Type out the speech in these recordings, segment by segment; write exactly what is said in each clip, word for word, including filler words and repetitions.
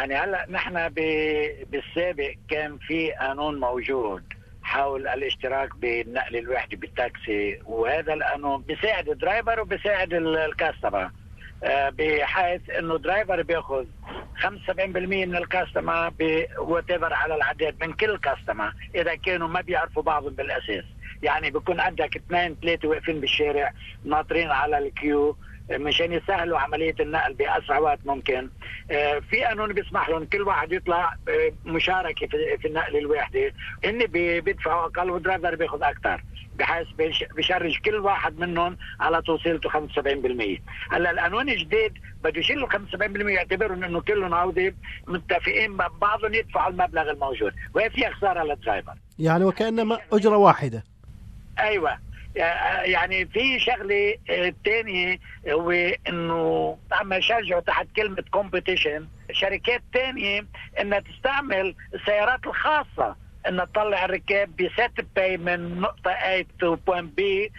يعني هلا نحن بالسابق كان في قانون موجود حول الاشتراك بالنقل الوحدي بالتاكسي، وهذا القانون بيساعد الدرايفر وبيساعد الكاستمر، بحيث انه درايفر بياخذ خمسة وسبعين بالمئة من الكاستمر وتبر على العداد من كل كاستمر اذا كانوا ما بيعرفوا بعضهم بالاساس. يعني بيكون عندك اثنين ثلاثه واقفين بالشارع ناطرين على الكيو مشان يسهلوا عمليه النقل باسرع وقت ممكن. في قانون بيسمح لهم كل واحد يطلع مشاركه في النقل الواحدي، هن بيدفعوا اقل والدرايفر بياخذ اكثر، بحيث بيشرج كل واحد منهم على توصيلته خمسة وسبعين بالمئة. هلا القانون الجديد بده يشيلوا خمسة وسبعين بالمئة، يعتبروا انه كلهم عوده متفقين بعضهم يدفعوا المبلغ الموجود، وهي فيها خساره للدرايفر. يعني وكانما اجره واحده. ايوه، يعني في شغله ثانيه هو انه عم يشجعوا تحت كلمه كومبيتيشن شركات ثانيه انها تستعمل السيارات الخاصه انها تطلع الركاب بست باي من نقطه A تو بوينت بي،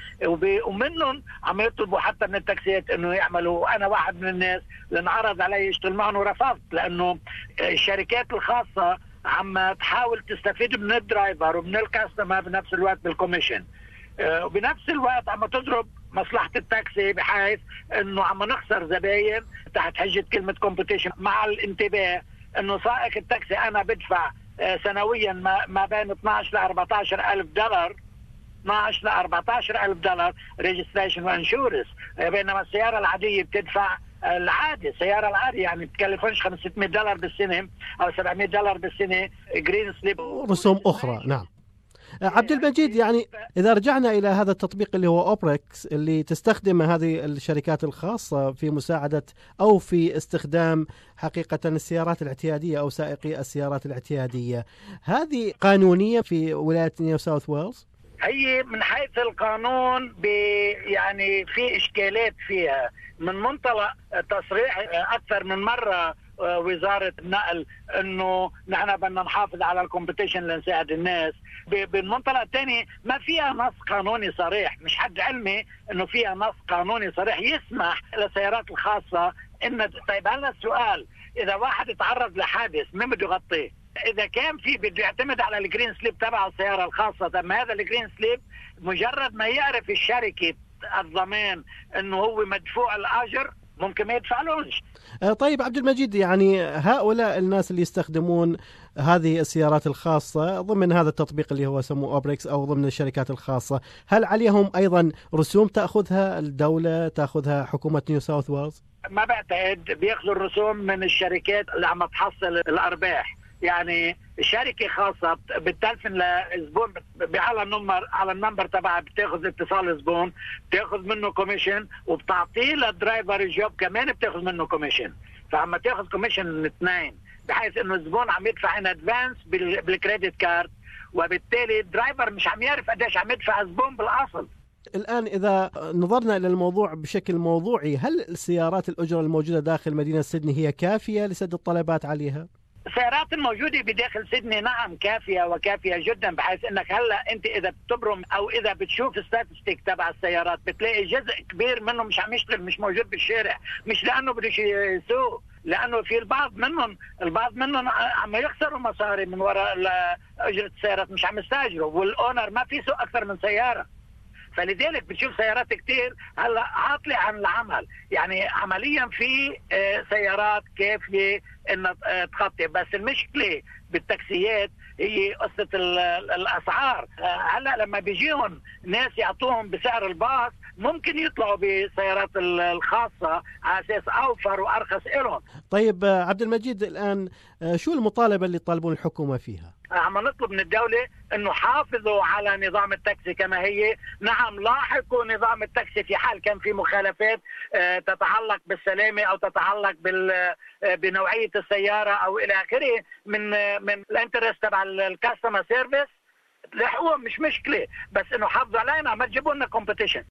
ومنهم عم يطلبوا حتى من التاكسيات انه يعملوا. انا واحد من الناس اللي انعرض علي اشتغل معهم ورفضت، لانه الشركات الخاصه عم تحاول تستفيد من الدرايفر ومن الكاستمر بنفس الوقت بالكوميشن، وبنفس الوقت عم تضرب مصلحة التاكسي، بحيث انه عم نخسر زباين تحت حجة كلمة كومبيتيشن، مع الانتباه انه سائق التاكسي انا بدفع سنويا ما بين اثناشر ل أربعة عشر ألف دولار اثناشر ل أربعة عشر ألف دولار ريجستريشن وانشورنس، بينما السيارة العادية بتدفع العادي السيارة العادية يعني بتكلفونش خمسمئة دولار بالسنة او سبعمئة دولار بالسنة جرين سليب رسوم اخرى. نعم عبد المجيد، يعني إذا رجعنا إلى هذا التطبيق اللي هو أوبريكس اللي تستخدم هذه الشركات الخاصة في مساعدة أو في استخدام حقيقة السيارات الاعتيادية أو سائقي السيارات الاعتيادية، هذه قانونية في ولاية نيو ساوث ويلز؟ هي من حيث القانون يعني في إشكالات فيها، من منطلق تصريح أكثر من مرة وزارة النقل انه نحن بدنا نحافظ على الكومبيتيشن لنساعد الناس. بالمنطلق الثاني ما فيها نص قانوني صريح، مش حد علمي انه فيها نص قانوني صريح يسمح للسيارات الخاصة ان. طيب هلا السؤال، اذا واحد تعرض لحادث مين بده يغطيه؟ اذا كان في بده يعتمد على الجرين سليب تبع السيارة الخاصة، طب ما هذا الجرين سليب مجرد ما يعرف الشركة الضمان انه هو مدفوع الاجر ممكن ما يدفعلوش. طيب عبد المجيد، يعني هؤلاء الناس اللي يستخدمون هذه السيارات الخاصة ضمن هذا التطبيق اللي هو سموه أوبريكس أو ضمن الشركات الخاصة، هل عليهم أيضا رسوم تأخذها الدولة، تأخذها حكومة نيو ساوث ويلز؟ ما بعتقد بياخذوا الرسوم من الشركات اللي عم تحصل الأرباح. يعني شركة خاصة بتلفن لزبون على النمبر على النمبر تبعها، بتاخذ اتصال الزبون، بتاخذ منه كوميشن، وبتعطيه للدرايفر الجوب كمان بتاخذ منه كوميشن، فعم تاخذ كوميشن من اثنين، بحيث انه الزبون عم يدفع ان ادفانس بالكريدت كارد، وبالتالي الدرايفر مش عم يعرف قديش عم يدفع الزبون بالاصل. الآن إذا نظرنا إلى الموضوع بشكل موضوعي، هل السيارات الأجرة الموجودة داخل مدينة سيدني هي كافية لسد الطلبات عليها؟ السيارات الموجودة بداخل سيدني نعم كافية وكافية جدا، بحيث انك هلا انت اذا بتبرم او اذا بتشوف الستاتستيك تبع السيارات بتلاقي جزء كبير منه مش عم يشتغل، مش موجود بالشارع، مش لانه بده يسوق، لانه في البعض منهم البعض منهم عم يخسروا مصاري من وراء اجرة السيارات، مش عم يستاجروا، والاونر ما في سوق اكثر من سيارة، فلذلك بتشوف سيارات كتير هلا عاطلة عن العمل. يعني عمليا في سيارات كافية ان تغطي، بس المشكلة بالتاكسيات هي قصة الاسعار. هلا لما بيجيهم ناس يعطوهم بسعر الباص ممكن يطلعوا بالسيارات الخاصة على اساس اوفر وارخص لهم. طيب عبد المجيد، الان شو المطالبة اللي طالبون الحكومة فيها؟ عم نطلب من الدولة انه حافظوا على نظام التاكسي كما هي. نعم لاحقوا نظام التاكسي في حال كان في مخالفات تتعلق بالسلامة او تتعلق بال بنوعية السيارة او الى اخره من من الانترست تبع الكاستمر سيرفيس، لحقوهم مش مشكلة، بس انه حافظوا علينا، ما تجيبوا لنا كومبيتيشن.